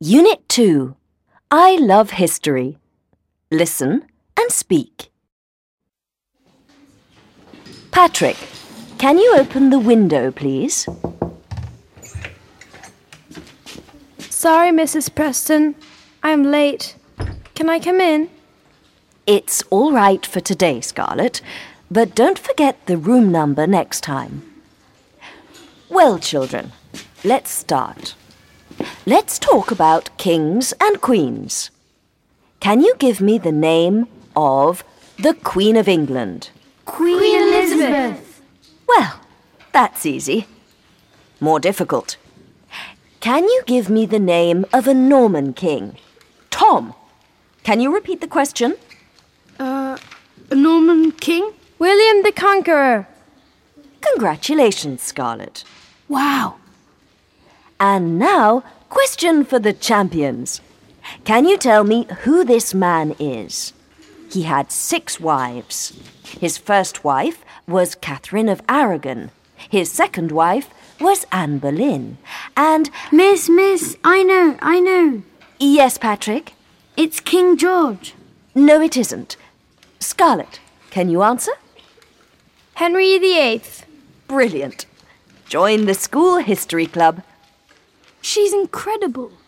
Unit 2. I love history. Listen and speak. Patrick, can you open the window, please? Sorry, Mrs. Preston. I'm late. Can I come in? It's all right for today, Scarlett, but don't forget the room number next time. Well, children, let's start. Let's talk about kings and queens. Can you give me the name of the Queen of England? Queen Elizabeth. Well, that's easy. More difficult. Can you give me the name of a Norman king? Tom, can you repeat the question? A Norman king? William the Conqueror. Congratulations, Scarlett. Wow. And now, question for the champions. Can you tell me who this man is? He had 6 wives. His first wife was Catherine of Aragon. His second wife was Anne Boleyn. And... Miss, I know. Yes, Patrick? It's King George. No, it isn't. Scarlett, can you answer? Henry VIII. Brilliant. Join the school history club. She's incredible.